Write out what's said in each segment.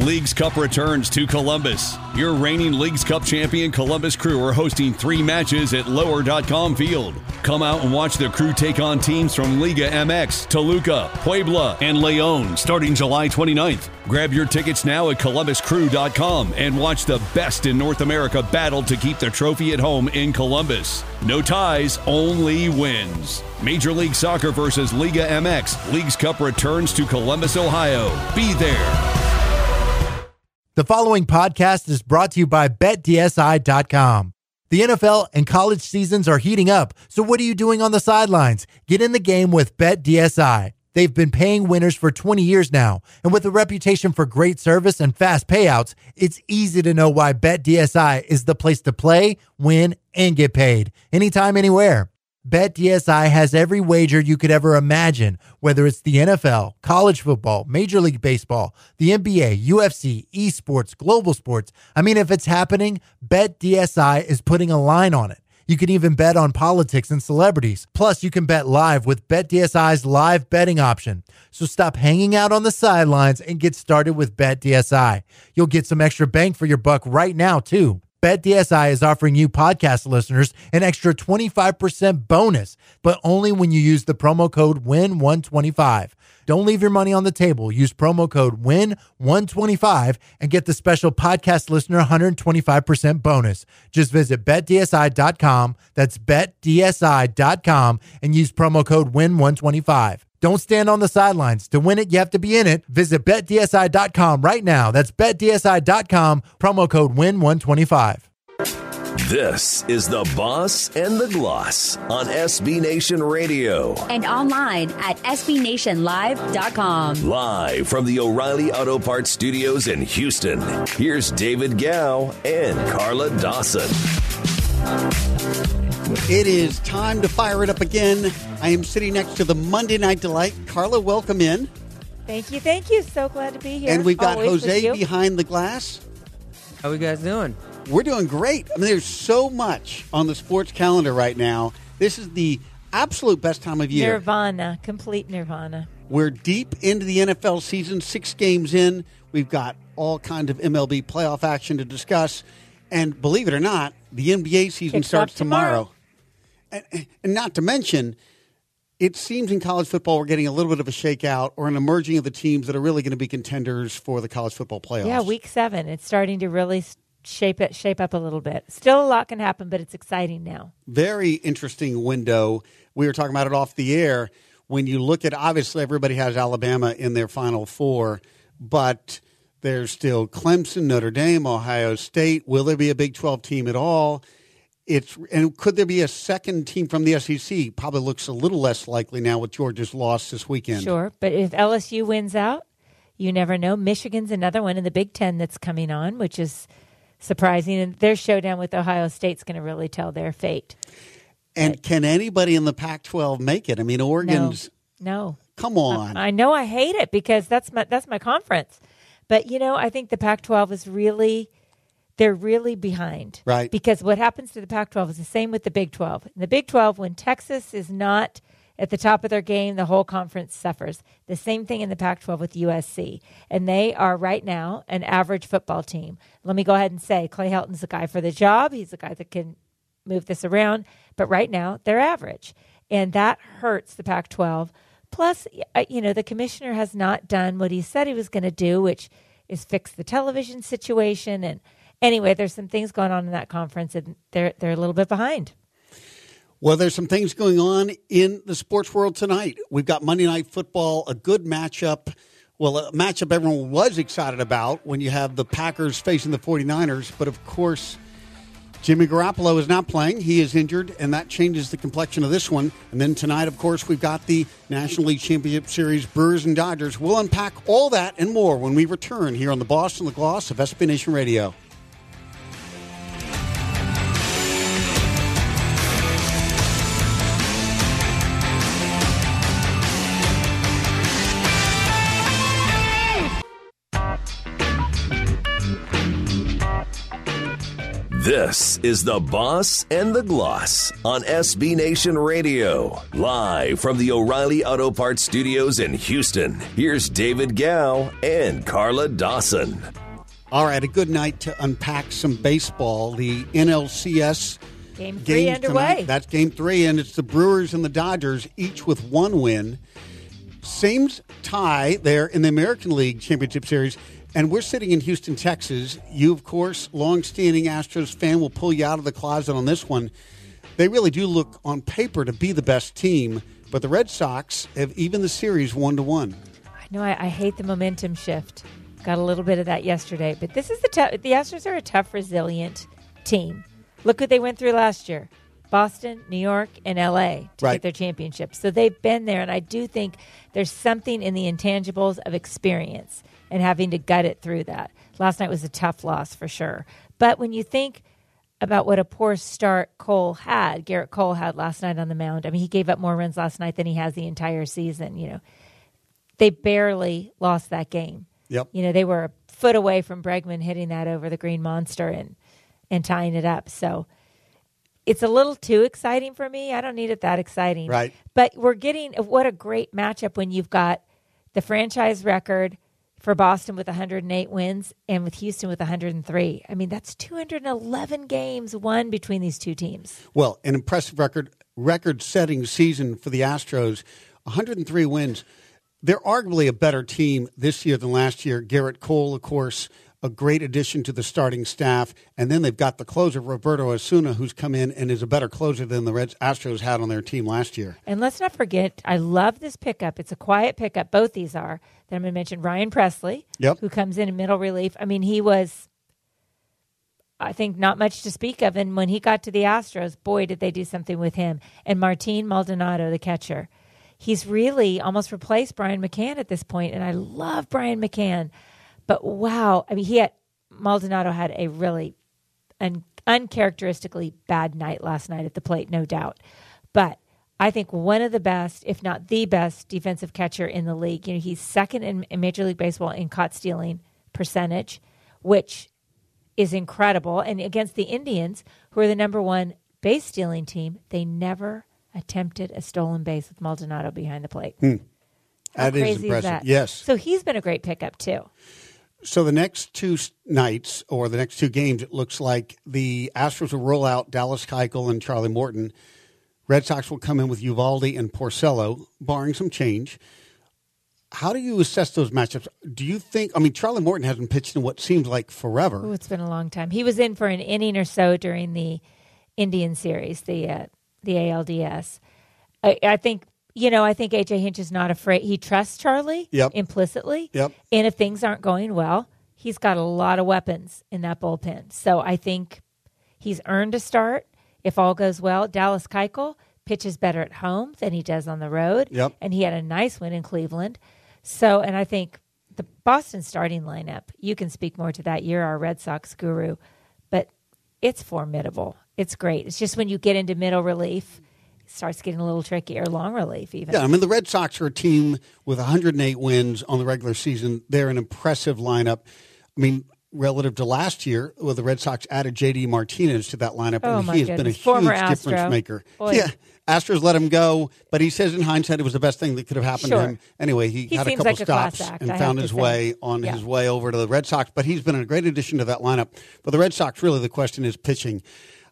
Leagues Cup returns to Columbus. Your reigning Leagues Cup champion Columbus Crew are hosting 3 matches at Lower.com Field. Come out and watch the Crew take on teams from Liga MX, Toluca, Puebla, and León starting July 29th. Grab your tickets now at ColumbusCrew.com and watch the best in North America battle to keep the trophy at home in Columbus. No ties, only wins. Major League Soccer versus Liga MX. Leagues Cup returns to Columbus, Ohio. Be there. The following podcast is brought to you by BetDSI.com. The NFL and college seasons are heating up, so what are you doing on the sidelines? Get in the game with BetDSI. They've been paying winners for 20 years now, and with a reputation for great service and fast payouts, it's easy to know why BetDSI is the place to play, win, and get paid. Anytime, anywhere. BetDSI has every wager you could ever imagine, whether it's the NFL, college football, Major League Baseball, the NBA, UFC, esports, global sports. I mean, if it's happening, BetDSI is putting a line on it. You can even bet on politics and celebrities. Plus, you can bet live with BetDSI's live betting option. So stop hanging out on the sidelines and get started with BetDSI. You'll get some extra bang for your buck right now, too. BetDSI is offering you podcast listeners an extra 25% bonus, but only when you use the promo code WIN125. Don't leave your money on the table. Use promo code WIN125 and get the special podcast listener 125% bonus. Just visit BetDSI.com. That's BetDSI.com and use promo code WIN125. Don't stand on the sidelines. To win it, you have to be in it. Visit BetDSI.com right now. That's BetDSI.com, promo code WIN125. This is The Boss and the Gloss on SB Nation Radio. And online at SBNationLive.com. Live from the O'Reilly Auto Parts Studios in Houston, here's David Gow and Carla Dawson. It is time to fire it up again. I am sitting next to the Monday Night Delight. Carla, welcome in. Thank you, thank you. So glad to be here. And we've got Always Jose behind the glass. How are we guys doing? We're doing great. I mean, there's so much on the sports calendar right now. This is the absolute best time of year. Nirvana, complete nirvana. We're deep into the NFL season, 6 games in. We've got all kinds of MLB playoff action to discuss. And believe it or not, the NBA season starts tomorrow. And not to mention, it seems in college football we're getting a little bit of a shakeout or an emerging of the teams that are really going to be contenders for the college football playoffs. Yeah, week 7. It's starting to really shape up a little bit. Still a lot can happen, but it's exciting now. Very interesting window. We were talking about it off the air. When you look at, obviously everybody has Alabama in their Final Four, but there's still Clemson, Notre Dame, Ohio State. Will there be a Big 12 team at all? And could there be a second team from the SEC? Probably looks a little less likely now with Georgia's loss this weekend. Sure, but if LSU wins out, you never know. Michigan's another one in the Big Ten that's coming on, which is surprising. And their showdown with Ohio State's going to really tell their fate. And can anybody in the Pac-12 make it? I mean, Oregon's... No. Come on. I know I hate it because that's my conference. But, I think the Pac-12 is really... They're really behind. Right. Because what happens to the Pac-12 is the same with the Big 12. In the Big 12, when Texas is not at the top of their game, the whole conference suffers. The same thing in the Pac-12 with USC. And they are right now an average football team. Let me go ahead and say Clay Helton's the guy for the job. He's the guy that can move this around. But right now, they're average. And that hurts the Pac-12. Plus, the commissioner has not done what he said he was going to do, which is fix the television situation. And anyway, there's some things going on in that conference, and they're a little bit behind. Well, there's some things going on in the sports world tonight. We've got Monday Night Football, a good matchup. Well, a matchup everyone was excited about when you have the Packers facing the 49ers. But, of course, Jimmy Garoppolo is not playing. He is injured, and that changes the complexion of this one. And then tonight, of course, we've got the National League Championship Series, Brewers and Dodgers. We'll unpack all that and more when we return here on the Boss and the Gloss of SB Nation Radio. This is The Boss and the Gloss on SB Nation Radio. Live from the O'Reilly Auto Parts Studios in Houston, here's David Gow and Carla Dawson. All right, a good night to unpack some baseball. The NLCS Game 3 underway. Tonight. That's Game 3, and it's the Brewers and the Dodgers, each with one win. Same tie there in the American League Championship Series. And we're sitting in Houston, Texas. You, of course, long-standing Astros fan, will pull you out of the closet on this one. They really do look on paper to be the best team, but the Red Sox have even the series 1-1. I know I hate the momentum shift. Got a little bit of that yesterday, but this is the Astros are a tough, resilient team. Look what they went through last year. Boston, New York, and L.A. to get their championship. So they've been there, and I do think there's something in the intangibles of experience and having to gut it through that. Last night was a tough loss for sure. But when you think about what a poor start Garrett Cole had last night on the mound. I mean, he gave up more runs last night than he has the entire season. You know, they barely lost that game. Yep. You know, they were a foot away from Bregman hitting that over the Green Monster and tying it up. So it's a little too exciting for me. I don't need it that exciting. Right. But we're getting what a great matchup when you've got the franchise record for Boston with 108 wins and with Houston with 103. I mean, that's 211 games won between these two teams. Well, an impressive record-setting season for the Astros, 103 wins. They're arguably a better team this year than last year. Garrett Cole, of course, a great addition to the starting staff. And then they've got the closer, Roberto Osuna, who's come in and is a better closer than the Astros had on their team last year. And let's not forget, I love this pickup. It's a quiet pickup. Both these are. That I'm going to mention Ryan Presley, who comes in middle relief. I mean, he was, I think, not much to speak of. And when he got to the Astros, boy, did they do something with him. And Martin Maldonado, the catcher. He's really almost replaced Brian McCann at this point, and I love Brian McCann. But wow, I mean, Maldonado had a really uncharacteristically bad night last night at the plate, no doubt. But I think one of the best, if not the best, defensive catcher in the league. You know, he's second in Major League Baseball in caught stealing percentage, which is incredible. And against the Indians, who are the number one base stealing team, they never attempted a stolen base with Maldonado behind the plate. That is impressive. Yes. So he's been a great pickup too. So the next two nights, or the next two games, it looks like the Astros will roll out Dallas Keuchel and Charlie Morton. Red Sox will come in with Uvalde and Porcello, barring some change. How do you assess those matchups? Do you think, I mean, Charlie Morton hasn't pitched in what seems like forever. Oh, it's been a long time. He was in for an inning or so during the Indian series, the ALDS. I think A.J. Hinch is not afraid. He trusts Charlie implicitly. Yep. And if things aren't going well, he's got a lot of weapons in that bullpen. So I think he's earned a start if all goes well. Dallas Keuchel pitches better at home than he does on the road. Yep. And he had a nice win in Cleveland. So, and I think the Boston starting lineup, you can speak more to that. You're our Red Sox guru. But it's formidable. It's great. It's just when you get into middle relief, starts getting a little tricky, or long relief even. Yeah, I mean, the Red Sox are a team with 108 wins on the regular season. They're an impressive lineup. I mean, relative to last year, well, the Red Sox added J.D. Martinez to that lineup, and he has been a Former huge Astro. difference maker. Boy. Yeah, Astros let him go, but he says in hindsight it was the best thing that could have happened to him. Anyway, he had a couple stops and found his way on his way over to the Red Sox, but he's been a great addition to that lineup. For the Red Sox, really the question is pitching.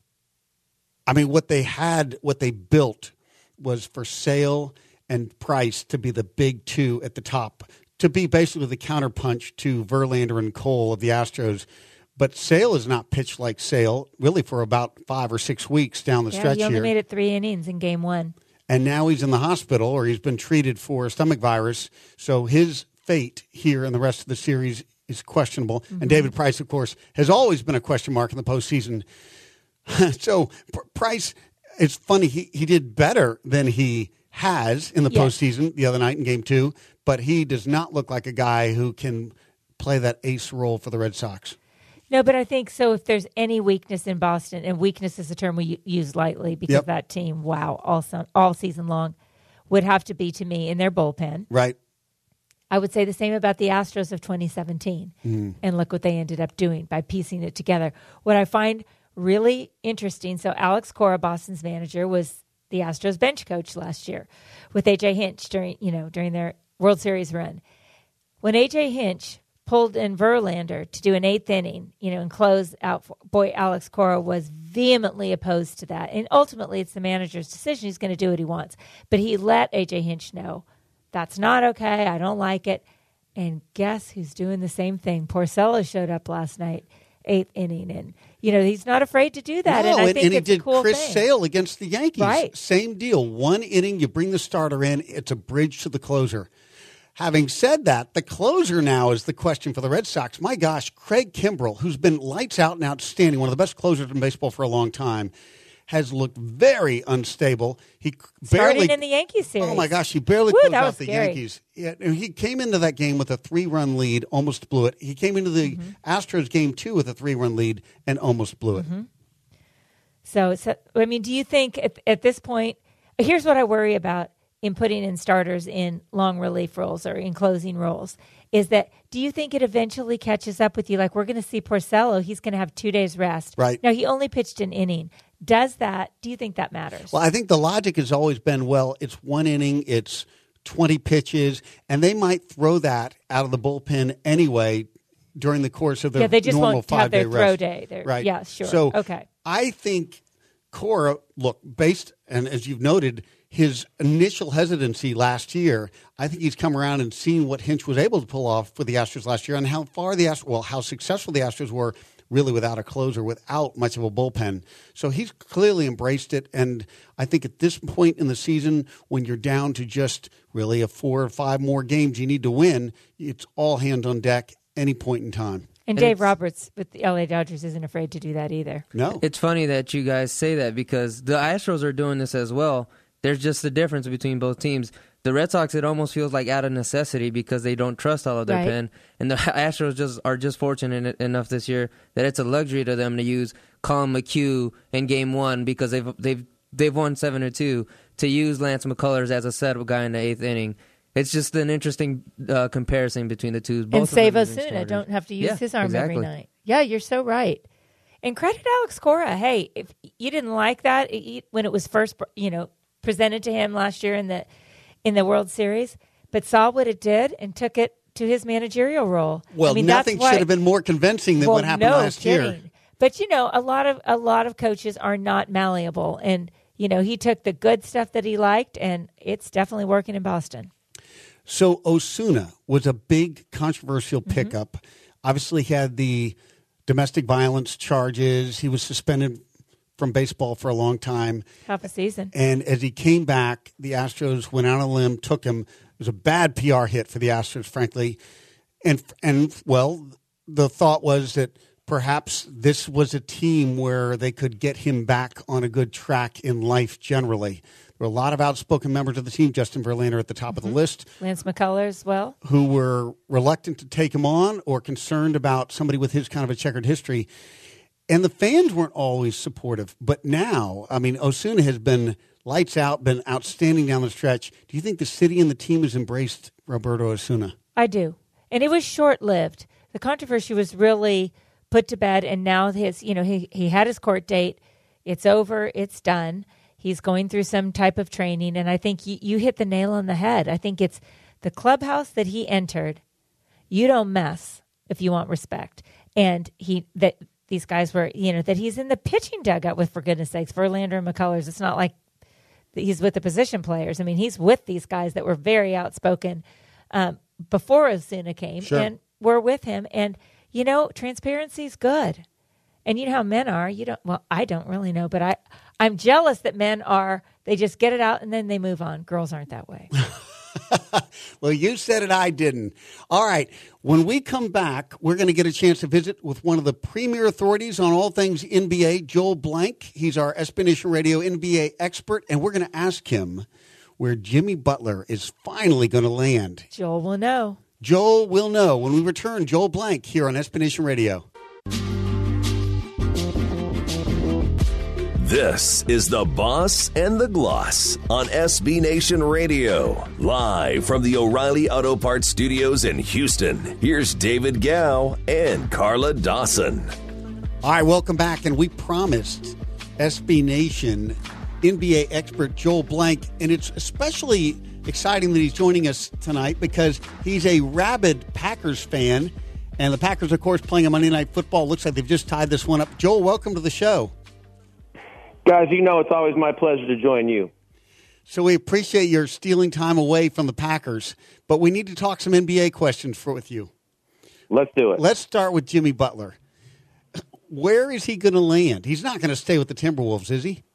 I mean, what they built was for Sale and Price to be the big two at the top, to be basically the counterpunch to Verlander and Cole of the Astros. But Sale has not pitched like Sale really for about 5 or 6 weeks down the stretch he only here. made it 3 innings in game 1. And now he's in the hospital, or he's been treated for a stomach virus. So his fate here in the rest of the series is questionable. Mm-hmm. And David Price, of course, has always been a question mark in the postseason. So Price, it's funny, he did better than he has in the postseason the other night in game 2, but he does not look like a guy who can play that ace role for the Red Sox. No, but I think so. If there's any weakness in Boston, and weakness is a term we use lightly because that team, all season long, would have to be, to me, in their bullpen. Right. I would say the same about the Astros of 2017. And look what they ended up doing by piecing it together. What I find really interesting. So Alex Cora, Boston's manager, was the Astros bench coach last year with A.J. Hinch during their World Series run. When A.J. Hinch pulled in Verlander to do an 8th inning, and close out, Alex Cora was vehemently opposed to that. And ultimately, it's the manager's decision. He's going to do what he wants. But he let A.J. Hinch know, that's not okay. I don't like it. And guess who's doing the same thing? Porcello showed up last night, 8th inning, and he's not afraid to do that. No, and I think he it's did a cool Chris thing. Sale against the Yankees. Right. Same deal. 1 inning, you bring the starter in. It's a bridge to the closer. Having said that, the closer now is the question for the Red Sox. My gosh, Craig Kimbrell, who's been lights out and outstanding, one of the best closers in baseball for a long time, has looked very unstable. He Starting in the Yankees series. Oh my gosh, he barely closed out the scary. Yankees. Yeah, he came into that game with a 3-run lead, almost blew it. He came into the Astros game 2 with a 3-run lead and almost blew it. So, do you think at this point, here's what I worry about in putting in starters in long relief roles or in closing roles, is that do you think it eventually catches up with you? Like, we're going to see Porcello, he's going to have 2 days rest. Right. Now, he only pitched an inning. Do you think that matters? Well, I think the logic has always been, it's 1 inning, it's 20 pitches, and they might throw that out of the bullpen anyway during the course of their they just normal won't have 5-day their throw rest. day. Right. Yeah, sure. So okay. I think Cora, and as you've noted, his initial hesitancy last year, I think he's come around and seen what Hinch was able to pull off for the Astros last year and how successful the Astros were really without a closer, without much of a bullpen. So he's clearly embraced it. And I think at this point in the season, when you're down to just really 4 or 5 more games you need to win, it's all hands on deck any point in time. And Dave Roberts with the LA Dodgers isn't afraid to do that either. No. It's funny that you guys say that because the Astros are doing this as well. There's just a difference between both teams. The Red Sox, it almost feels like out of necessity because they don't trust all of their pen. And the Astros are just fortunate enough this year that it's a luxury to them to use Colin McHugh in Game 1 because they've won 7-2 to use Lance McCullers as a setup guy in the 8th inning. It's just an interesting comparison between the two. Both and save Osuna. Don't have to use his arm every night. Yeah, you're so right. And credit Alex Cora. Hey, if you didn't like that when it was first, presented to him last year in the World Series, but saw what it did and took it to his managerial role. Well, nothing should have been more convincing than what happened last year. But a lot of coaches are not malleable, and he took the good stuff that he liked, and it's definitely working in Boston. So Osuna was a big controversial pickup. Obviously, he had the domestic violence charges. He was suspended from baseball for a long time. Half a season. And as he came back, the Astros went out on a limb, took him. It was a bad PR hit for the Astros, frankly. And the thought was that perhaps this was a team where they could get him back on a good track in life generally. There were a lot of outspoken members of the team, Justin Verlander at the top of the list. Lance McCullers as well. Who were reluctant to take him on or concerned about somebody with his kind of a checkered history. And the fans weren't always supportive. But now, Osuna has been lights out, been outstanding down the stretch. Do you think the city and the team has embraced Roberto Osuna? I do. And it was short-lived. The controversy was really put to bed, and now he had his court date. It's over. It's done. He's going through some type of training, and I think you hit the nail on the head. I think it's the clubhouse that he entered. You don't mess if you want respect. And these guys were, that he's in the pitching dugout with, for goodness sakes, Verlander and McCullers. It's not like he's with the position players. He's with these guys that were very outspoken before Osuna came and were with him. And, transparency is good. And you know how men are. I don't really know, but I'm jealous that men are, they just get it out and then they move on. Girls aren't that way. Well, you said it, I didn't. All right. When we come back, we're going to get a chance to visit with one of the premier authorities on all things NBA, Joel Blank. He's our SB Nation Radio NBA expert, and we're going to ask him where Jimmy Butler is finally going to land. Joel will know. Joel will know. When we return, Joel Blank here on SB Nation Radio. This is The Boss and the Gloss on SB Nation Radio. Live from the O'Reilly Auto Parts Studios in Houston, here's David Gow and Carla Dawson. All right, welcome back. And we promised SB Nation NBA expert Joel Blank, and it's especially exciting that he's joining us tonight because he's a rabid Packers fan, and the Packers, of course, playing a Monday Night Football. Looks like they've just tied this one up. Joel, welcome to the show. Guys, you know it's always my pleasure to join you. So we appreciate your stealing time away from the Packers, but we need to talk some NBA questions with you. Let's do it. Let's start with Jimmy Butler. Where is he going to land? He's not going to stay with the Timberwolves, is he?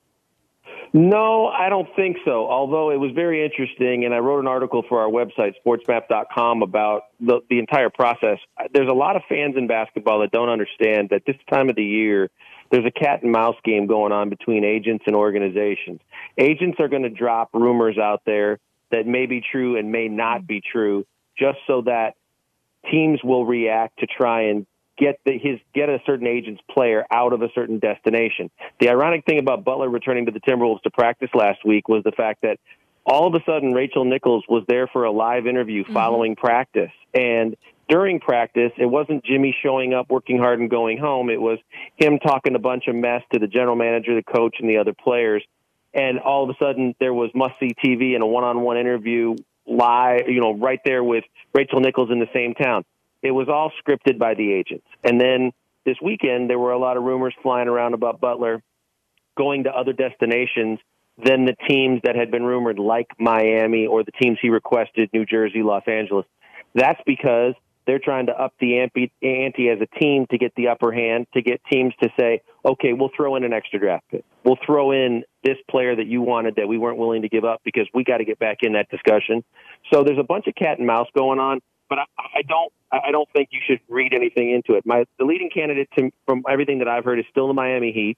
No, I don't think so, although it was very interesting, and I wrote an article for our website, sportsmap.com, about the entire process. There's a lot of fans in basketball that don't understand that this time of the year, there's a cat and mouse game going on between agents and organizations. Agents are going to drop rumors out there that may be true and may not be true, just so that teams will react to try and get a certain agent's player out of a certain destination. The ironic thing about Butler returning to the Timberwolves to practice last week was the fact that all of a sudden Rachel Nichols was there for a live interview following practice. And during practice, it wasn't Jimmy showing up, working hard, and going home. It was him talking a bunch of mess to the general manager, the coach, and the other players. And all of a sudden there was must-see TV and a one-on-one interview live, right there with Rachel Nichols in the same town. It was all scripted by the agents. And then this weekend, there were a lot of rumors flying around about Butler going to other destinations than the teams that had been rumored, like Miami or the teams he requested, New Jersey, Los Angeles. That's because they're trying to up the ante as a team to get the upper hand, to get teams to say, okay, we'll throw in an extra draft pick. We'll throw in this player that you wanted that we weren't willing to give up because we got to get back in that discussion. So there's a bunch of cat and mouse going on. But I don't think you should read anything into it. The leading candidate from everything that I've heard is still the Miami Heat,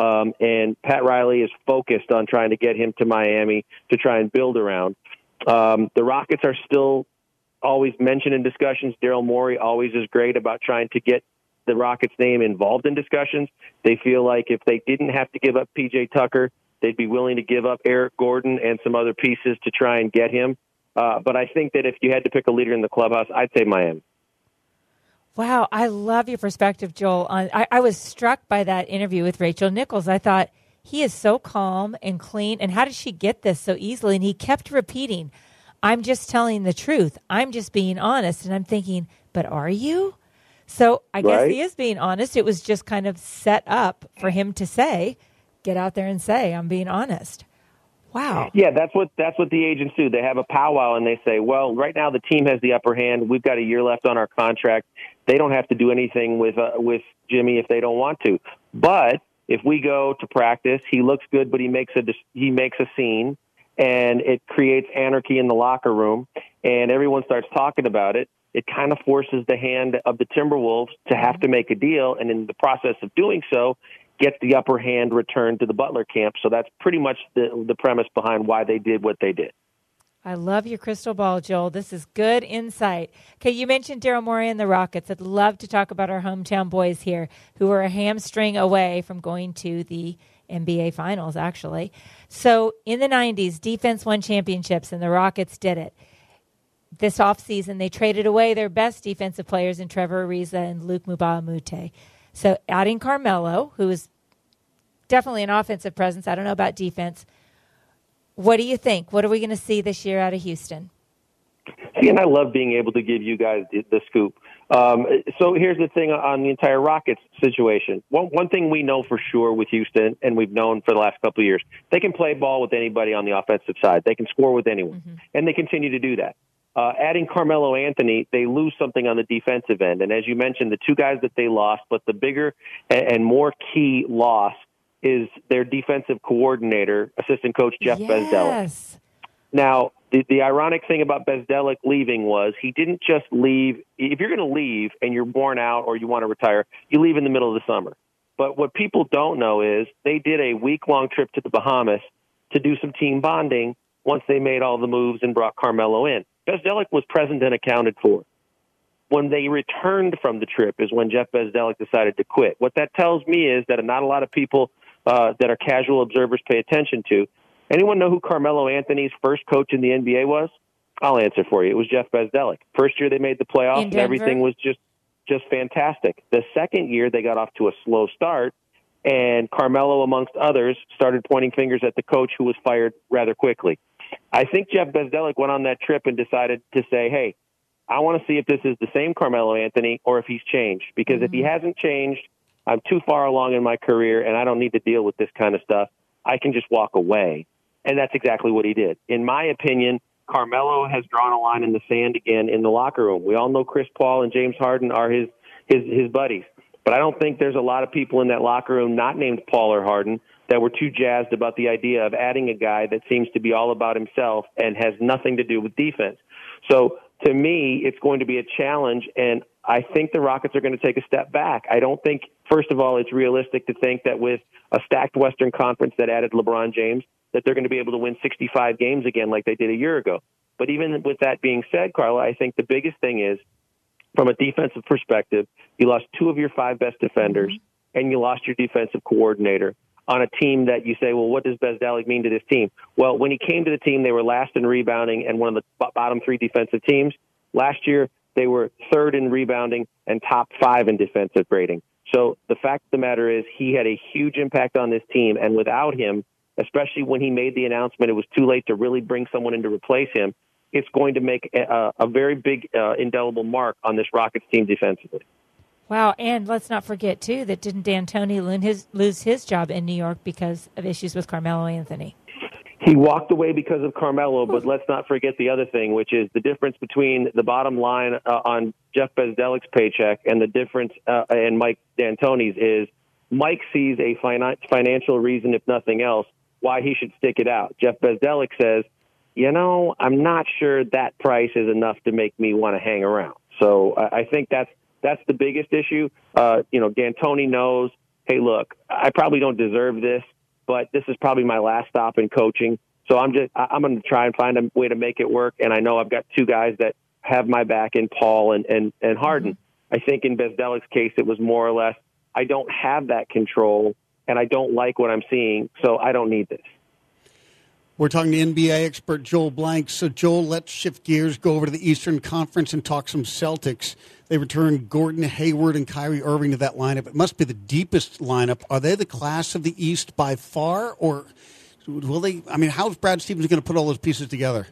and Pat Riley is focused on trying to get him to Miami to try and build around. The Rockets are still always mentioned in discussions. Daryl Morey always is great about trying to get the Rockets' name involved in discussions. They feel like if they didn't have to give up P.J. Tucker, they'd be willing to give up Eric Gordon and some other pieces to try and get him. But I think that if you had to pick a leader in the clubhouse, I'd say Miami. Wow, I love your perspective, Joel. I was struck by that interview with Rachel Nichols. I thought, he is so calm and clean, and how did she get this so easily? And he kept repeating, I'm just telling the truth. I'm just being honest. And I'm thinking, but are you? So I guess he is being honest. It was just kind of set up for him to say, get out there and say, I'm being honest. Wow. Yeah, that's what the agents do. They have a powwow and they say, well, right now the team has the upper hand. We've got a year left on our contract. They don't have to do anything with Jimmy if they don't want to. But if we go to practice, he looks good, but he makes a scene, and it creates anarchy in the locker room, and everyone starts talking about it. It kind of forces the hand of the Timberwolves to have to make a deal, and in the process of doing so, get the upper hand returned to the Butler camp. So that's pretty much the premise behind why they did what they did. I love your crystal ball, Joel. This is good insight. Okay, you mentioned Daryl Morey and the Rockets. I'd love to talk about our hometown boys here who are a hamstring away from going to the NBA Finals, actually. So in the 90s, defense won championships, and the Rockets did it. This offseason, they traded away their best defensive players in Trevor Ariza and Luke Mbah-a-Moute. So adding Carmelo, who is definitely an offensive presence. I don't know about defense. What do you think? What are we going to see this year out of Houston? See, and I love being able to give you guys the scoop. So here's the thing on the entire Rockets situation. One thing we know for sure with Houston, and we've known for the last couple of years, they can play ball with anybody on the offensive side. They can score with anyone, and they continue to do that. Adding Carmelo Anthony, they lose something on the defensive end. And as you mentioned, the two guys that they lost, but the bigger and more key loss is their defensive coordinator, assistant coach Jeff Bezdelik. Now, the ironic thing about Bezdelik leaving was he didn't just leave. If you're going to leave and you're worn out or you want to retire, you leave in the middle of the summer. But what people don't know is they did a week-long trip to the Bahamas to do some team bonding once they made all the moves and brought Carmelo in. Bezdelik was present and accounted for. When they returned from the trip is when Jeff Bezdelik decided to quit. What that tells me is that not a lot of people that are casual observers pay attention to. Anyone know who Carmelo Anthony's first coach in the NBA was? I'll answer for you. It was Jeff Bezdelik. First year they made the playoffs, and everything was just just fantastic. The second year, they got off to a slow start, and Carmelo, amongst others, started pointing fingers at the coach, who was fired rather quickly. I think Jeff Bezdelik went on that trip and decided to say, hey, I want to see if this is the same Carmelo Anthony or if he's changed. Because if he hasn't changed, I'm too far along in my career, and I don't need to deal with this kind of stuff. I can just walk away. And that's exactly what he did. In my opinion, Carmelo has drawn a line in the sand again in the locker room. We all know Chris Paul and James Harden are his buddies. But I don't think there's a lot of people in that locker room not named Paul or Harden that were too jazzed about the idea of adding a guy that seems to be all about himself and has nothing to do with defense. So to me, it's going to be a challenge, and I think the Rockets are going to take a step back. I don't think, first of all, it's realistic to think that with a stacked Western Conference that added LeBron James, that they're going to be able to win 65 games again like they did a year ago. But even with that being said, Carla, I think the biggest thing is, from a defensive perspective, you lost 2 of your 5 best defenders, and you lost your defensive coordinator on a team that you say, well, what does Bezdelik mean to this team? Well, when he came to the team, they were last in rebounding and one of the bottom 3 defensive teams. Last year, they were 3rd in rebounding and top 5 in defensive rating. So the fact of the matter is he had a huge impact on this team, and without him, especially when he made the announcement it was too late to really bring someone in to replace him, it's going to make a very big indelible mark on this Rockets team defensively. Wow, and let's not forget, too, that didn't D'Antoni lose his job in New York because of issues with Carmelo Anthony? He walked away because of Carmelo, but let's not forget the other thing, which is the difference between the bottom line on Jeff Bezdelik's paycheck and the difference in Mike D'Antoni's is Mike sees a financial reason, if nothing else, why he should stick it out. Jeff Bezdelik says, I'm not sure that price is enough to make me want to hang around. So I think that's the biggest issue. D'Antoni knows, hey, look, I probably don't deserve this, but this is probably my last stop in coaching. So I'm going to try and find a way to make it work. And I know I've got 2 guys that have my back in Paul and Harden. I think in Bezdelik's case, it was more or less, I don't have that control and I don't like what I'm seeing, so I don't need this. We're talking to NBA expert Joel Blank. So, Joel, let's shift gears, go over to the Eastern Conference and talk some Celtics. They returned Gordon Hayward and Kyrie Irving to that lineup. It must be the deepest lineup. Are they the class of the East by far, or will they? I mean, how's Brad Stevens going to put all those pieces together?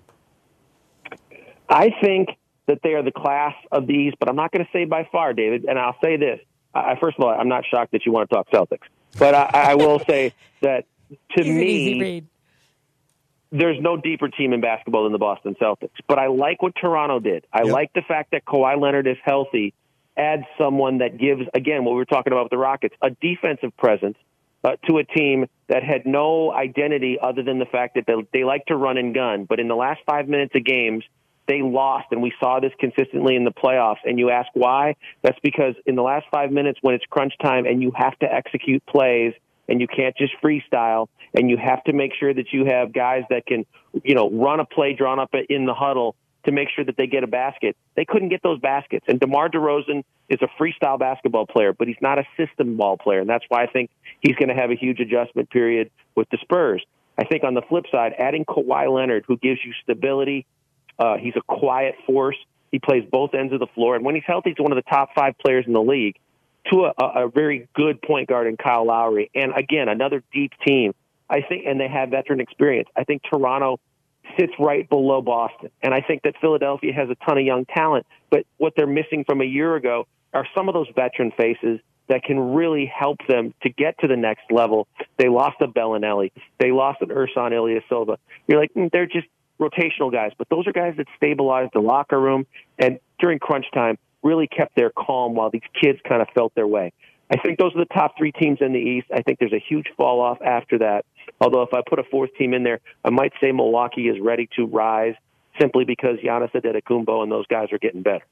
I think that they are the class of the East, but I'm not going to say by far, David. And I'll say this. First of all, I'm not shocked that you want to talk Celtics. But I will say that, to me, there's no deeper team in basketball than the Boston Celtics. But I like what Toronto did. I like the fact that Kawhi Leonard is healthy, adds someone that gives, again, what we were talking about with the Rockets, a defensive presence to a team that had no identity other than the fact that they like to run and gun. But in the last 5 minutes of games, they lost, and we saw this consistently in the playoffs. And you ask why? That's because in the last 5 minutes when it's crunch time and you have to execute plays, and you can't just freestyle, and you have to make sure that you have guys that can, run a play drawn up in the huddle to make sure that they get a basket. They couldn't get those baskets. And DeMar DeRozan is a freestyle basketball player, but he's not a system ball player. And that's why I think he's going to have a huge adjustment period with the Spurs. I think on the flip side, adding Kawhi Leonard, who gives you stability, he's a quiet force. He plays both ends of the floor. And when he's healthy, he's one of the top 5 players in the league, to a very good point guard in Kyle Lowry. And again, another deep team. I think, and they have veteran experience. I think Toronto sits right below Boston. And I think that Philadelphia has a ton of young talent. But what they're missing from a year ago are some of those veteran faces that can really help them to get to the next level. They lost a Bellinelli. They lost an Ersan Ilyasova. You're like, they're just rotational guys. But those are guys that stabilized the locker room and during crunch time really kept their calm while these kids kind of felt their way. I think those are the top 3 teams in the East. I think there's a huge fall off after that. Although if I put a 4th team in there, I might say Milwaukee is ready to rise simply because Giannis Antetokounmpo and those guys are getting better.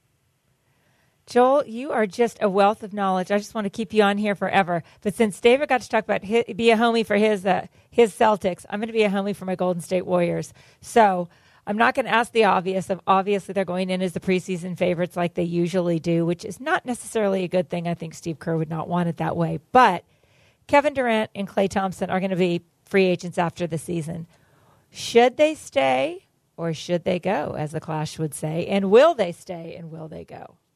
Joel, you are just a wealth of knowledge. I just want to keep you on here forever. But since David got to talk about be a homie for his Celtics, I'm going to be a homie for my Golden State Warriors. So I'm not going to ask the obvious. Obviously, they're going in as the preseason favorites like they usually do, which is not necessarily a good thing. I think Steve Kerr would not want it that way. But Kevin Durant and Klay Thompson are going to be free agents after the season. Should they stay or should they go, as the Clash would say? And will they stay and will they go?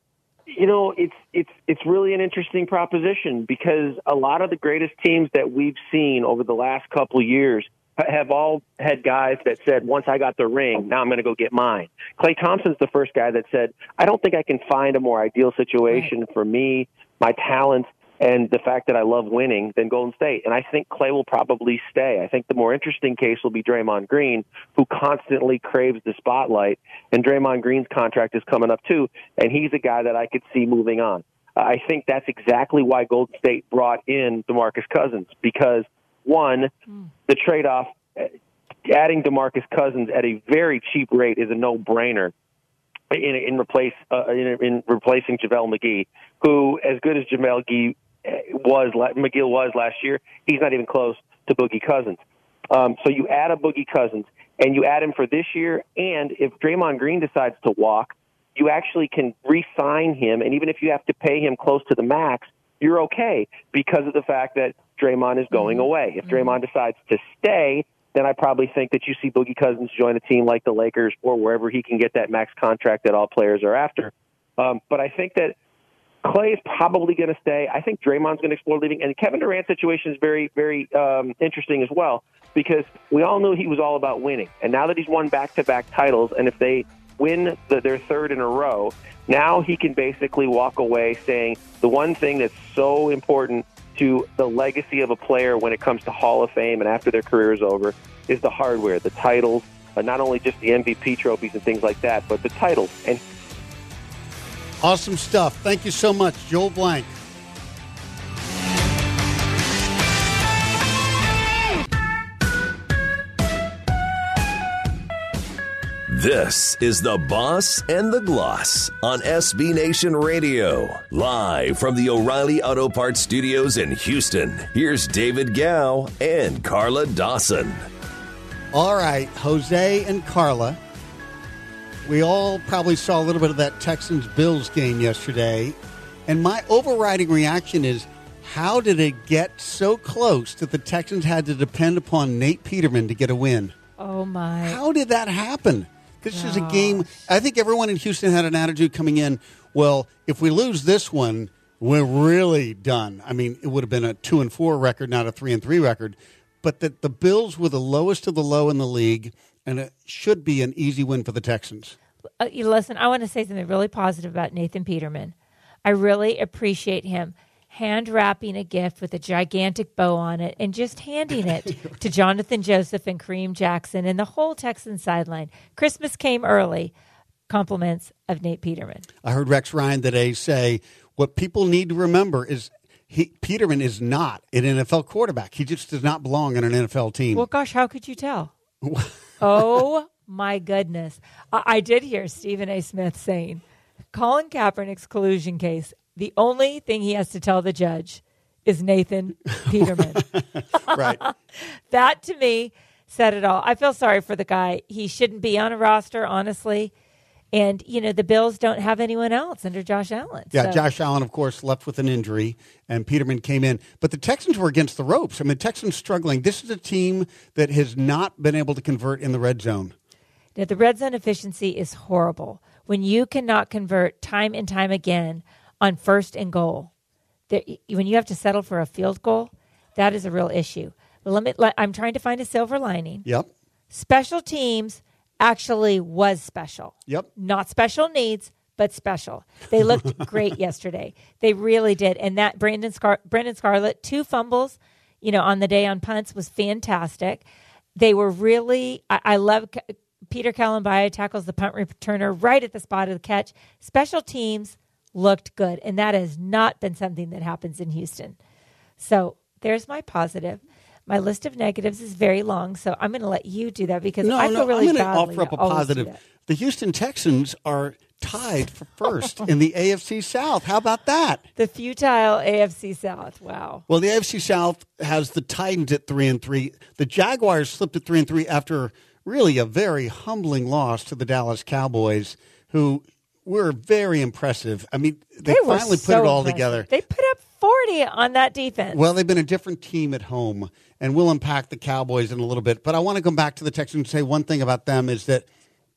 It's really an interesting proposition because a lot of the greatest teams that we've seen over the last couple of years have all had guys that said, once I got the ring, now I'm going to go get mine. Klay Thompson's the first guy that said, I don't think I can find a more ideal situation for me, my talents, and the fact that I love winning than Golden State. And I think Klay will probably stay. I think the more interesting case will be Draymond Green, who constantly craves the spotlight. And Draymond Green's contract is coming up too, and he's a guy that I could see moving on. I think that's exactly why Golden State brought in DeMarcus Cousins, because, one, the trade-off, adding DeMarcus Cousins at a very cheap rate is a no-brainer in replacing JaVale McGee, who, as good as McGill was last year, he's not even close to Boogie Cousins. So you add a Boogie Cousins, and you add him for this year, and if Draymond Green decides to walk, you actually can re-sign him, and even if you have to pay him close to the max, you're okay because of the fact that Draymond is going away. If Draymond decides to stay, then I probably think that you see Boogie Cousins join a team like the Lakers or wherever he can get that max contract that all players are after. But I think that Klay is probably going to stay. I think Draymond's going to explore leaving. And Kevin Durant's situation is very, very interesting as well, because we all knew he was all about winning. And now that he's won back-to-back titles, and if they win their third in a row, now he can basically walk away saying the one thing that's so important to the legacy of a player when it comes to Hall of Fame and after their career is over is the hardware, the titles, not only just the MVP trophies and things like that, but the titles. And awesome stuff. Thank you so much, Joel Blank. This is The Boss and the Gloss on SB Nation Radio. Live from the O'Reilly Auto Parts Studios in Houston, here's David Gow and Carla Dawson. All right, Jose and Carla. We all probably saw a little bit of that Texans-Bills game yesterday, and my overriding reaction is, how did it get so close that the Texans had to depend upon Nate Peterman to get a win? Oh, my. How did that happen? This is a game, I think everyone in Houston had an attitude coming in, well, if we lose this one, we're really done. I mean, it would have been a 2-4 record, not a 3-3 record. But that the Bills were the lowest of the low in the league, and it should be an easy win for the Texans. Listen, I want to say something really positive about Nathan Peterman. I really appreciate him hand wrapping a gift with a gigantic bow on it and just handing it to Jonathan Joseph and Kareem Jackson and the whole Texans sideline. Christmas came early. Compliments of Nate Peterman. I heard Rex Ryan today say what people need to remember is Peterman is not an NFL quarterback. He just does not belong on an NFL team. Well, gosh, how could you tell? Oh, my goodness. I did hear Stephen A. Smith saying, Colin Kaepernick's collusion case, the only thing he has to tell the judge is Nathan Peterman. Right. That, to me, said it all. I feel sorry for the guy. He shouldn't be on a roster, honestly. And, the Bills don't have anyone else under Josh Allen. Yeah, so. Josh Allen, of course, left with an injury, and Peterman came in. But the Texans were against the ropes. I mean, the Texans struggling. This is a team that has not been able to convert in the red zone. Now, the red zone efficiency is horrible. When you cannot convert time and time again on first and goal, when you have to settle for a field goal, that is a real issue. I'm trying to find a silver lining. Yep. Special teams actually was special. Yep. Not special needs, but special. They looked great yesterday. They really did. And that Brendan Scarlett, 2 fumbles, on the day on punts was fantastic. They were really, I love Peter Kalambaya tackles the punt returner right at the spot of the catch. Special teams looked good, and that has not been something that happens in Houston. So there's my positive. My list of negatives is very long, so I'm going to let you do that because I feel really badly. I'm going to offer up a positive. The Houston Texans are tied for first in the AFC South. How about that? The futile AFC South. Wow. Well, the AFC South has the Titans at 3-3. The Jaguars slipped at 3-3 after really a very humbling loss to the Dallas Cowboys, who were very impressive. I mean, they finally put it all together. They put up 40 on that defense. Well, they've been a different team at home, and we'll unpack the Cowboys in a little bit. But I want to come back to the Texans and say one thing about them is that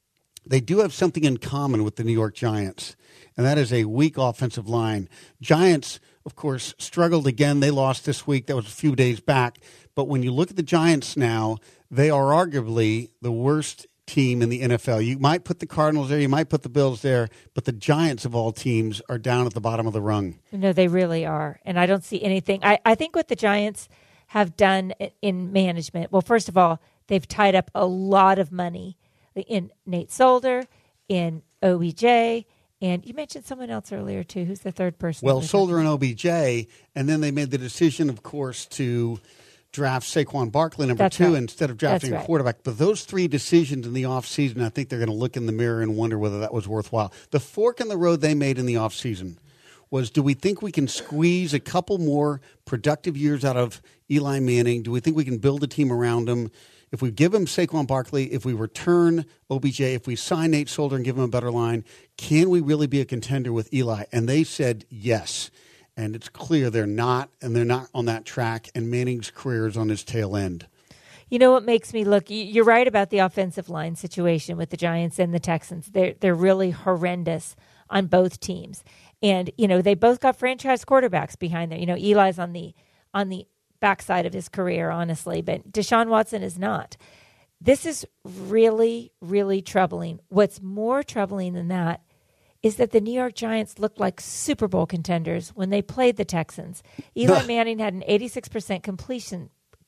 they do have something in common with the New York Giants, and that is a weak offensive line. Giants, of course, struggled again. They lost this week. That was a few days back. But when you look at the Giants now, they are arguably the worst team in the NFL. You might put the Cardinals there, you might put the Bills there, but the Giants of all teams are down at the bottom of the rung. No, they really are. And I don't see anything. I think what the Giants have done in management, well, first of all, they've tied up a lot of money in Nate Solder, in OBJ, and you mentioned someone else earlier, too. Who's the third person? Well, Solder and OBJ, and then they made the decision, of course, to draft Saquon Barkley, number That's 2, right. instead of drafting a quarterback. But those 3 decisions in the offseason, I think they're going to look in the mirror and wonder whether that was worthwhile. The fork in the road they made in the offseason was, do we think we can squeeze a couple more productive years out of Eli Manning? Do we think we can build a team around him? If we give him Saquon Barkley, if we return OBJ, if we sign Nate Solder and give him a better line, can we really be a contender with Eli? And they said yes. And it's clear they're not, and they're not on that track, and Manning's career is on his tail end. You know what makes me look? You're right about the offensive line situation with the Giants and the Texans. They're really horrendous on both teams. And, they both got franchise quarterbacks behind there. Eli's on the backside of his career, honestly, but Deshaun Watson is not. This is really, really troubling. What's more troubling than that is that the New York Giants looked like Super Bowl contenders when they played the Texans. Eli Manning had an 86% completion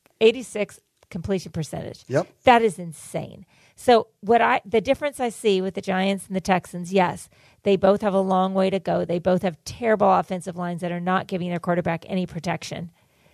percentage. Yep. That is insane. So the difference I see with the Giants and the Texans, yes, they both have a long way to go. They both have terrible offensive lines that are not giving their quarterback any protection.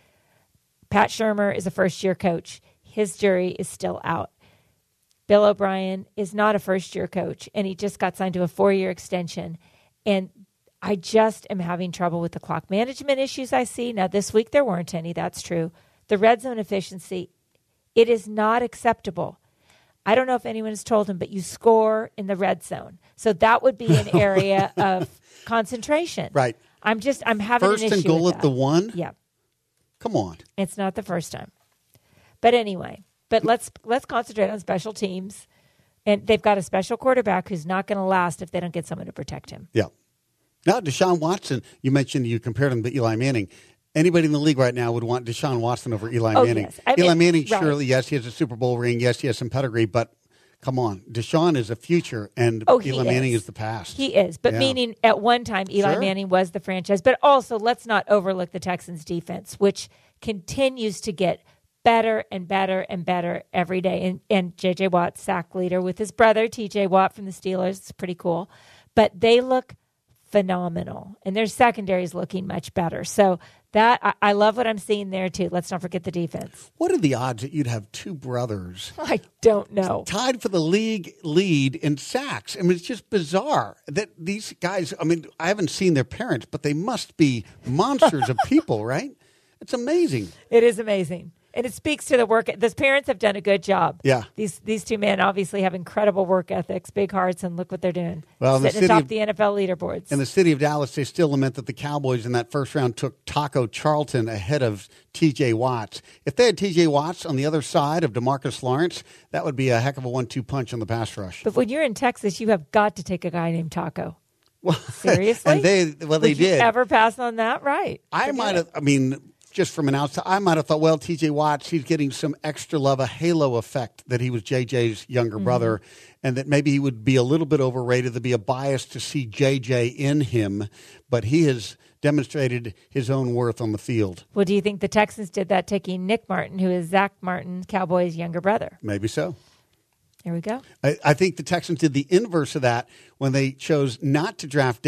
Pat Shurmur is a first-year coach. His jury is still out. Bill O'Brien is not a first-year coach, and he just got signed to a 4-year extension. And I just am having trouble with the clock management issues I see. Now, this week there weren't any, that's true. The red zone efficiency, it is not acceptable. I don't know if anyone has told him, but you score in the red zone. So that would be an area of concentration. Right. I'm having first an issue and goal with at that. the 1? Yeah. Come on. It's not the first time. But anyway, let's concentrate on special teams. And they've got a special quarterback who's not going to last if they don't get someone to protect him. Yeah. Now, Deshaun Watson, you compared him to Eli Manning. Anybody in the league right now would want Deshaun Watson over Eli Manning. Yes. Eli Manning, right. surely, yes, he has a Super Bowl ring. Yes, he has some pedigree. But come on, Deshaun is a future, and Eli Manning is the past. He is. But meaning at one time, Eli Manning was the franchise. But also, let's not overlook the Texans' defense, which continues to get better and better and better every day. And J.J. Watt, sack leader with his brother, T.J. Watt from the Steelers. It's pretty cool. But they look phenomenal. And their secondary is looking much better. So that I love what I'm seeing there, too. Let's not forget the defense. What are the odds that you'd have 2 brothers I don't know. tied for the league lead in sacks? I mean, it's just bizarre that these guys, I haven't seen their parents, but they must be monsters of people, right? It's amazing. It is amazing. And it speaks to the work. The parents have done a good job. Yeah. These 2 men obviously have incredible work ethics, big hearts, and look what they're doing. Well, sitting atop the NFL leaderboards. In the city of Dallas, they still lament that the Cowboys in that first round took Taco Charlton ahead of T.J. Watts. If they had T.J. Watts on the other side of DeMarcus Lawrence, that would be a heck of a 1-2 punch on the pass rush. But when you're in Texas, you have got to take a guy named Taco. Well, Seriously? And they Would did. you ever pass on that? Right. I might have, just from an outside, I might have thought, well, T.J. Watts, he's getting some extra love, a halo effect that he was J.J.'s younger brother, and that maybe he would be a little bit overrated. There'd be a bias to see J.J. in him, but he has demonstrated his own worth on the field. Well, do you think the Texans did that taking Nick Martin, who is Zach Martin, Cowboys' younger brother? Maybe so. There we go. I think the Texans did the inverse of that when they chose not to draft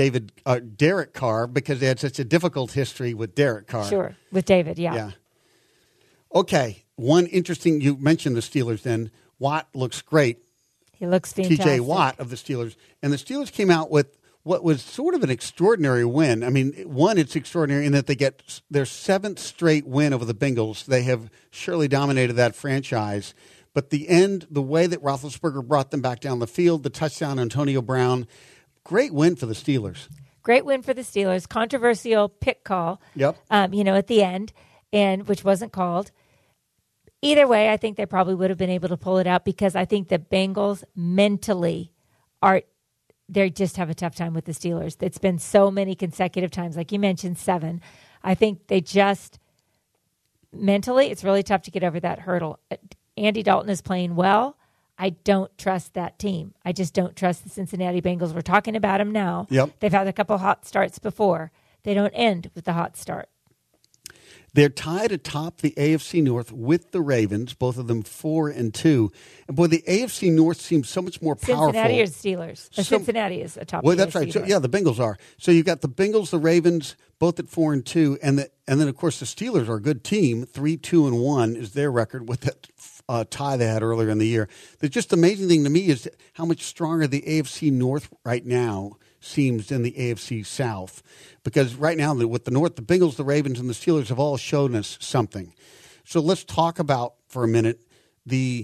Derek Carr because they had such a difficult history with Derek Carr. Sure, with David, yeah. Okay, one interesting, you mentioned the Steelers then. Watt looks great. He looks fantastic. T.J. Watt of the Steelers. And the Steelers came out with what was sort of an extraordinary win. One, it's extraordinary in that they get their 7th straight win over the Bengals. They have surely dominated that franchise. But the way that Roethlisberger brought them back down the field, the touchdown, Antonio Brown, great win for the Steelers. Great win for the Steelers. Controversial pick call. Yep. At the end, and which wasn't called. Either way, I think they probably would have been able to pull it out because I think the Bengals mentally they just have a tough time with the Steelers. It's been so many consecutive times, like you mentioned, 7. I think they just mentally, it's really tough to get over that hurdle. Andy Dalton is playing well. I don't trust that team. I just don't trust the Cincinnati Bengals. We're talking about them now. Yep. They've had a couple hot starts before. They don't end with the hot start. They're tied atop the AFC North with the Ravens, both of them 4-2. And boy, the AFC North seems so much more powerful. Cincinnati or Steelers? Cincinnati is atop. Well, the that's AFC right. So, North. yeah, the Bengals are. So you've got the Bengals, the Ravens, both at 4-2, and then of course the Steelers are a good team. 3-2-1 is their record with that tie they had earlier in the year. The just amazing thing to me is how much stronger the AFC North right now seems than the AFC South, because right now with the North, the Bengals, the Ravens, and the Steelers have all shown us something. So let's talk about for a minute the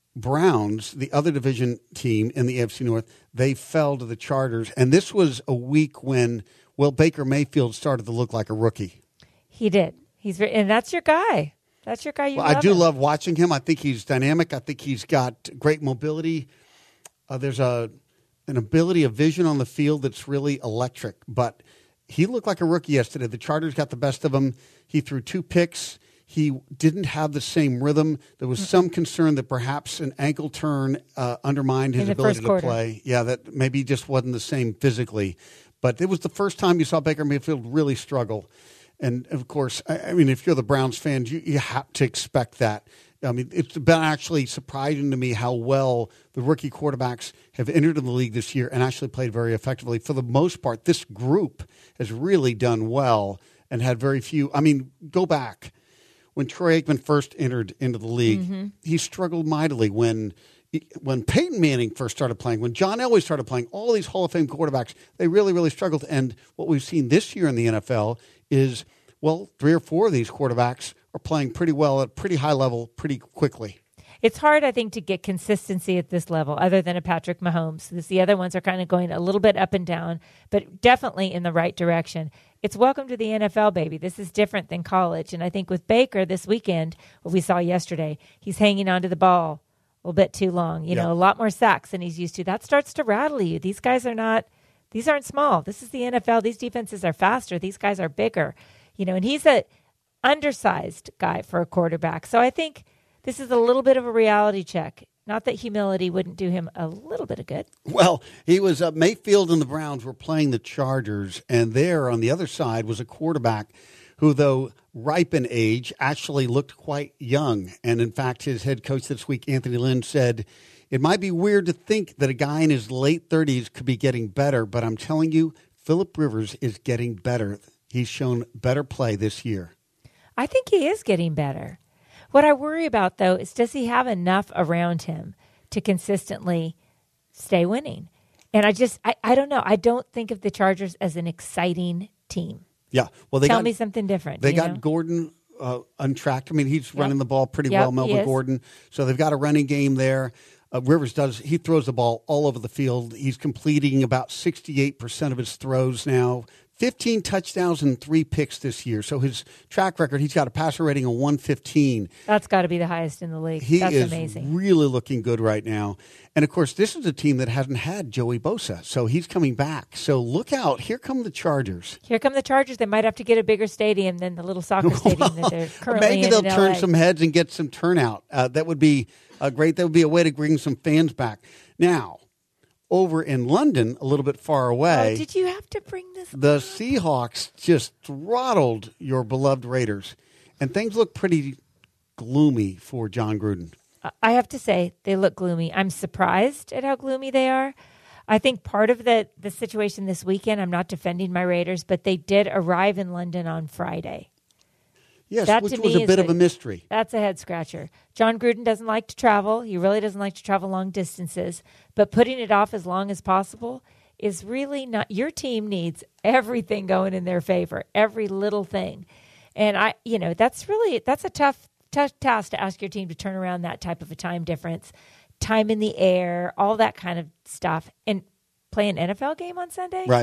Browns, the other division team in the AFC North. They fell to the Chargers, and this was a week when Baker Mayfield started to look like a rookie. He did. And that's your guy. That's your guy. I do love watching him. I think he's dynamic. I think he's got great mobility. There's an ability, a vision on the field that's really electric. But he looked like a rookie yesterday. The Chargers got the best of him. He threw 2 picks. He didn't have the same rhythm. There was some concern that perhaps an ankle turn undermined his ability to play. Yeah, that maybe just wasn't the same physically. But it was the first time you saw Baker Mayfield really struggle. And, of course, I mean, if you're the Browns fans, you have to expect that. I mean, it's been actually surprising to me how well the rookie quarterbacks have entered in the league this year and actually played very effectively. For the most part, this group has really done well and had very few. I mean, go back. When Troy Aikman first entered into the league, he struggled mightily. When Peyton Manning first started playing, when John Elway started playing, all these Hall of Fame quarterbacks, they really, really struggled. And what we've seen this year in the NFL is, 3 or 4 of these quarterbacks are playing pretty well at a pretty high level pretty quickly. It's hard, I think, to get consistency at this level other than a Patrick Mahomes. The other ones are kind of going a little bit up and down, but definitely in the right direction. It's welcome to the NFL, baby. This is different than college. And I think with Baker this weekend, what we saw yesterday, he's hanging onto the ball a little bit too long. You know, a lot more sacks than he's used to. That starts to rattle you. These guys these aren't small. This is the NFL. These defenses are faster. These guys are bigger. You know, and he's an undersized guy for a quarterback. So I think this is a little bit of a reality check. Not that humility wouldn't do him a little bit of good. Well, he was Mayfield and the Browns were playing the Chargers, and there on the other side was a quarterback who, though ripe in age, actually looked quite young. And in fact, his head coach this week, Anthony Lynn, said, "It might be weird to think that a guy in his late 30s could be getting better, but I'm telling you, Phillip Rivers is getting better. He's shown better play this year." I think he is getting better. What I worry about, though, is does he have enough around him to consistently stay winning? And I don't know. I don't think of the Chargers as an exciting team. Yeah. Well, Tell me something different. They got Gordon untracked. I mean, he's running the ball pretty well, Melvin Gordon. So they've got a running game there. Rivers he throws the ball all over the field. He's completing about 68% of his throws now. 15 touchdowns and 3 picks this year. So his track record, he's got a passer rating of 115. That's got to be the highest in the league. That's amazing. He is really looking good right now. And, of course, this is a team that hasn't had Joey Bosa, so he's coming back. So look out. Here come the Chargers. Here come the Chargers. They might have to get a bigger stadium than the little soccer stadium that they're currently in. Maybe they'll turn some heads and get some turnout. That would be great. That would be a way to bring some fans back. Now, over in London, a little bit far away. Oh, did you have to bring this? The Seahawks just throttled your beloved Raiders, and things look pretty gloomy for John Gruden. I have to say, they look gloomy. I'm surprised at how gloomy they are. I think part of the situation this weekend, I'm not defending my Raiders, but they did arrive in London on Friday. Yes, which was a bit of a mystery. That's a head-scratcher. John Gruden doesn't like to travel. He really doesn't like to travel long distances. But putting it off as long as possible is really not – your team needs everything going in their favor, every little thing. And, that's a tough task to ask your team to turn around that type of a time difference, time in the air, all that kind of stuff, and play an NFL game on Sunday. Right.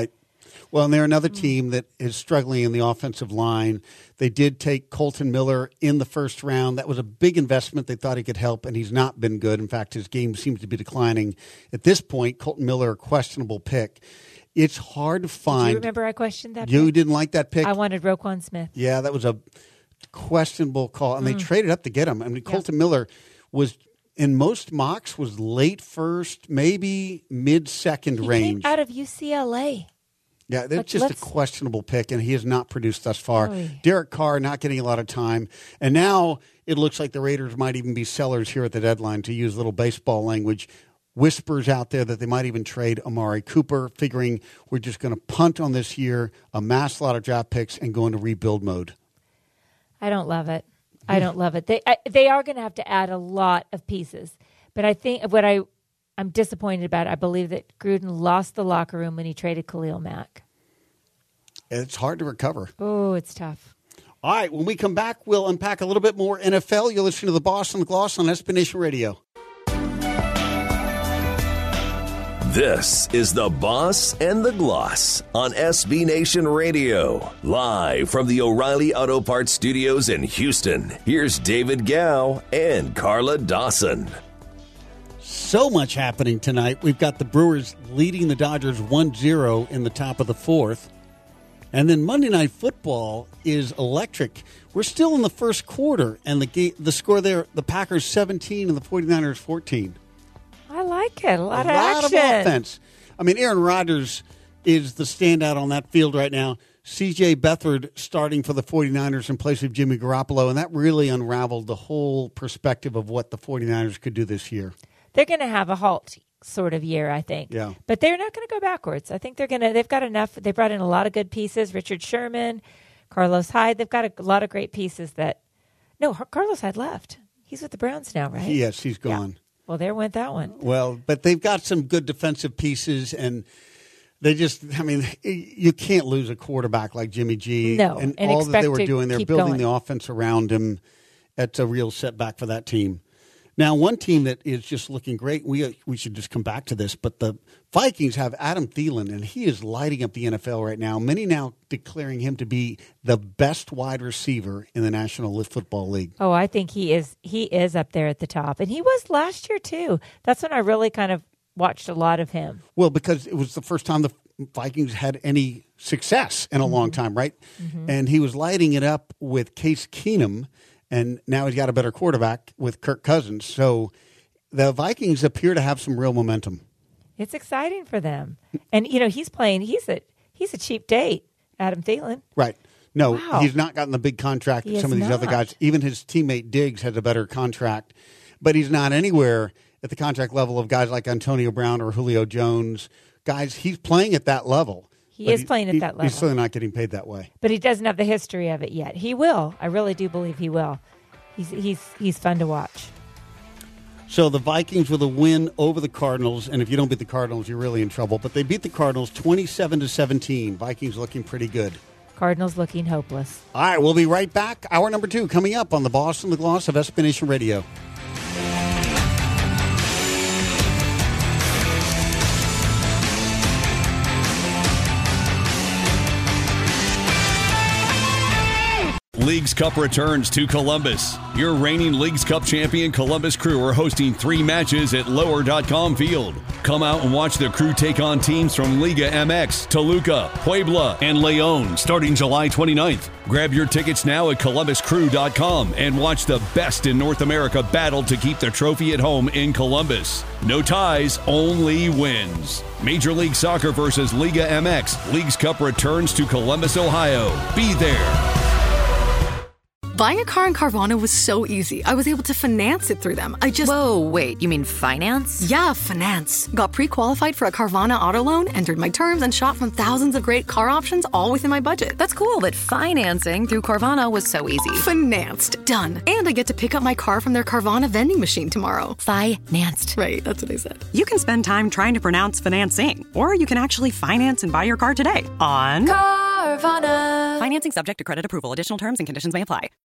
Well, and they're another team that is struggling in the offensive line. They did take Colton Miller in the first round. That was a big investment. They thought he could help, and he's not been good. In fact, his game seems to be declining. At this point, Colton Miller, a questionable pick. It's hard to find. Do you remember I questioned that You pick? didn't like that pick? I wanted Roquan Smith. Yeah, that was a questionable call, and they traded up to get him. I mean, Colton Miller was, in most mocks, was late first, maybe mid-second range. Came out of UCLA. Yeah, that's just a questionable pick, and he has not produced thus far. Oy. Derek Carr not getting a lot of time. And now it looks like the Raiders might even be sellers here at the deadline, to use little baseball language. Whispers out there that they might even trade Amari Cooper, figuring we're just going to punt on this year, amass a lot of draft picks, and go into rebuild mode. I don't love it. I don't love it. They are going to have to add a lot of pieces. But I think what I'm disappointed about, I believe that Gruden lost the locker room when he traded Khalil Mack. It's hard to recover. Oh, it's tough. All right, when we come back, we'll unpack a little bit more NFL. You'll listen to the Boss and the Gloss on SB Nation Radio. This is the Boss and the Gloss on SB Nation Radio. Live from the O'Reilly Auto Parts Studios in Houston, here's David Gow and Carla Dawson. So much happening tonight. We've got the Brewers leading the Dodgers 1-0 in the top of the fourth. And then Monday Night Football is electric. We're still in the first quarter, and the score there, the Packers 17 and the 49ers 14. I like it. A lot of of offense. I mean, Aaron Rodgers is the standout on that field right now. C.J. Beathard starting for the 49ers in place of Jimmy Garoppolo, and that really unraveled the whole perspective of what the 49ers could do this year. They're going to have a halt sort of year, I think. Yeah. But they're not going to go backwards. I think they've got enough. They brought in a lot of good pieces. Richard Sherman, Carlos Hyde. They've got a lot of great pieces Carlos Hyde left. He's with the Browns now, right? Yes, he's gone. Yeah. Well, there went that one. Well, but they've got some good defensive pieces, and they just, I mean, you can't lose a quarterback like Jimmy G. No, and and all that they were expect to doing, they're keep building going. the offense around him. That's a real setback for that team. Now, one team that is just looking great, we should just come back to this, but the Vikings have Adam Thielen, and he is lighting up the NFL right now. Many now declaring him to be the best wide receiver in the National Football League. Oh, I think he is up there at the top. And he was last year, too. That's when I really kind of watched a lot of him. Well, because it was the first time the Vikings had any success in a long time, right? Mm-hmm. And he was lighting it up with Case Keenum. And now he's got a better quarterback with Kirk Cousins. So the Vikings appear to have some real momentum. It's exciting for them. And, he's a cheap date, Adam Thielen. Right. No, Wow. He's not gotten the big contract that He some of is these other not. guys. Even his teammate Diggs has a better contract. But he's not anywhere at the contract level of guys like Antonio Brown or Julio Jones. Guys, he's playing at that level. He is playing at that level. He's still not getting paid that way. But he doesn't have the history of it yet. He will. I really do believe he will. He's fun to watch. So the Vikings with a win over the Cardinals, and if you don't beat the Cardinals, you're really in trouble. But they beat the Cardinals 27-17. Vikings looking pretty good. Cardinals looking hopeless. All right, we'll be right back. Hour number 2 coming up on the Boss and the Gloss of SB Nation Radio. Leagues Cup returns to Columbus. Your reigning Leagues Cup champion Columbus Crew are hosting 3 matches at Lower.com Field. Come out and watch the Crew take on teams from Liga MX, Toluca, Puebla, and León starting July 29th. Grab your tickets now at ColumbusCrew.com and watch the best in North America battle to keep the trophy at home in Columbus. No ties, only wins. Major League Soccer versus Liga MX. Leagues Cup returns to Columbus, Ohio. Be there. Buying a car in Carvana was so easy. I was able to finance it through them. Whoa, wait, you mean finance? Yeah, finance. Got pre-qualified for a Carvana auto loan, entered my terms, and shop from thousands of great car options all within my budget. That's cool, but financing through Carvana was so easy. Financed. Done. And I get to pick up my car from their Carvana vending machine tomorrow. Financed. Right, that's what I said. You can spend time trying to pronounce financing, or you can actually finance and buy your car today on Carvana. Financing subject to credit approval. Additional terms and conditions may apply.